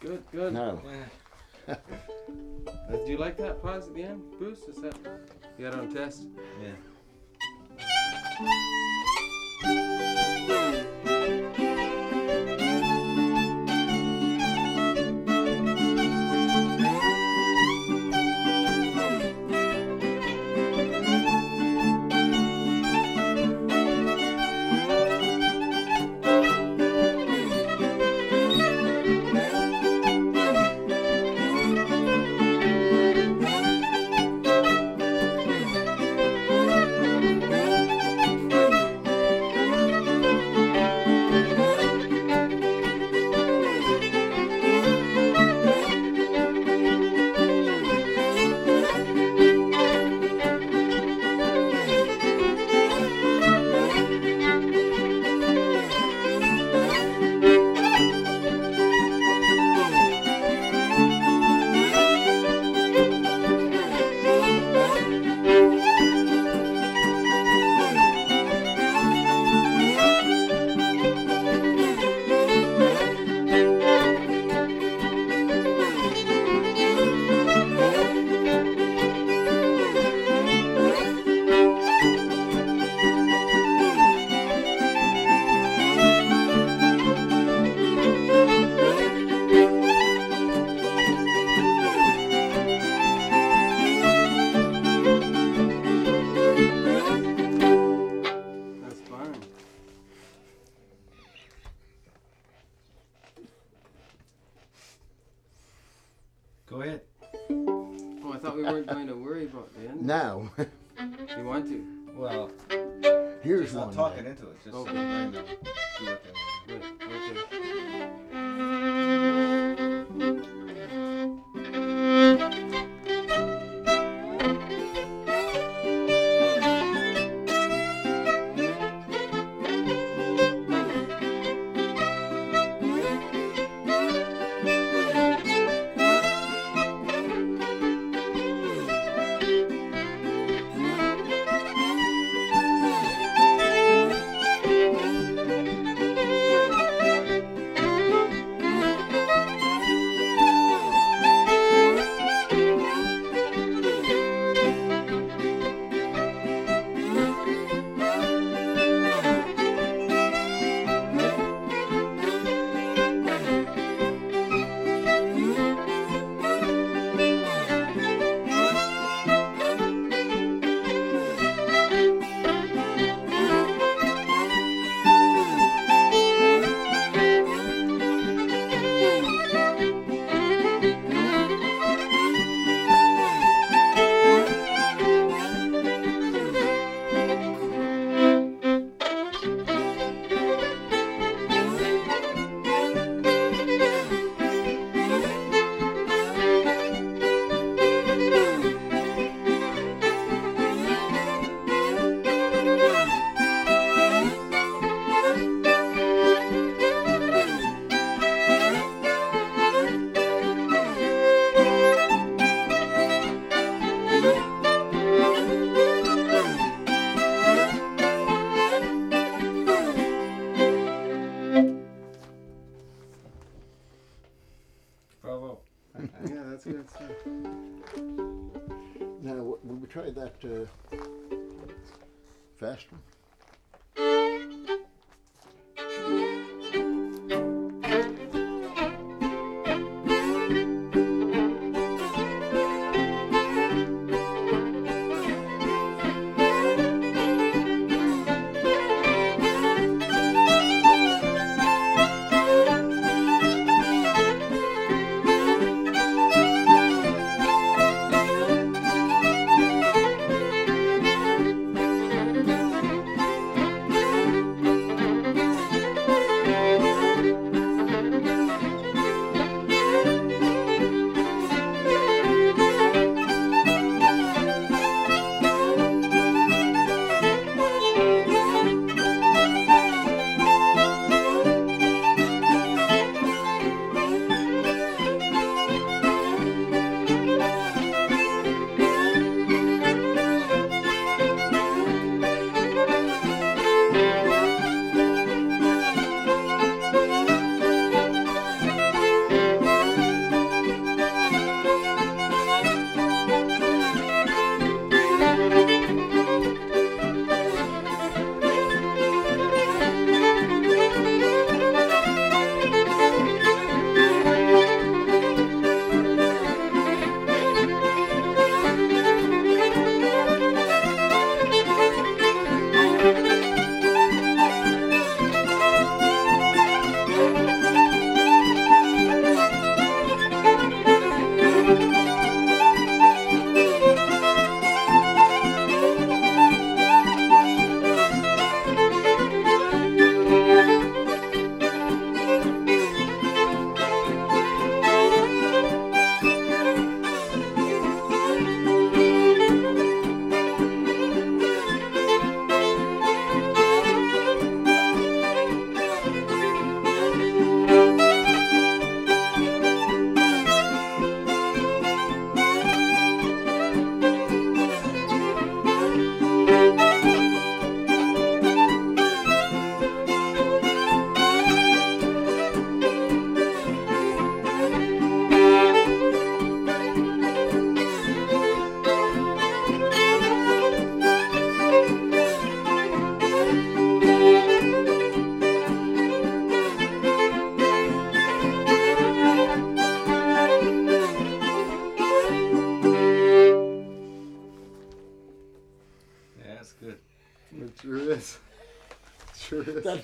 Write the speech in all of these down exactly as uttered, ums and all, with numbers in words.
Good, good. No. Yeah. Uh, do you like that pause at the end, Bruce? Is that you got it on test? Yeah. That's fine. Go ahead. Oh, I thought we weren't going to worry about the end. No. You want to? Well, Here's just not one. talking there. into it. Just Okay. letting them do what they want. Good. Okay. Bravo. Yeah, that's good stuff. Now, w- will we try that uh, fast one?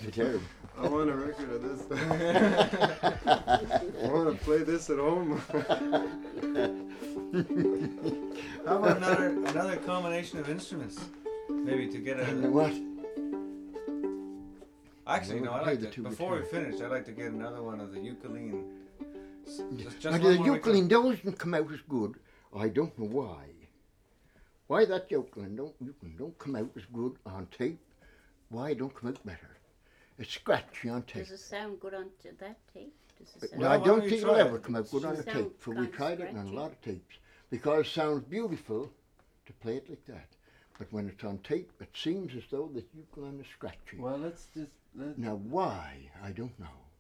Terrible. I want a record of this. I want to play this at home. How about another another combination of instruments? Maybe to get And a. what? Actually, no. I Play like the to. two Before we guitars. finish, I'd like to get another one of the ukulele. S- Just, just Now, one the more ukulele doesn't come out as good. I don't know why. Why that ukulele don't, ukulele don't come out as good on tape? Why it don't come out better? It's scratchy on tape. Does it sound good on t- that tape? Does it sound No, Well, I why don't don't you think it'll try ever it? come out good on a Sound tape, for we kinda tried it on a scratchy. lot of tapes. Because it sounds beautiful to play it like that. But when it's on tape, it seems as though the ukulele is scratchy. Well, let's just. Let, Now why? I don't know.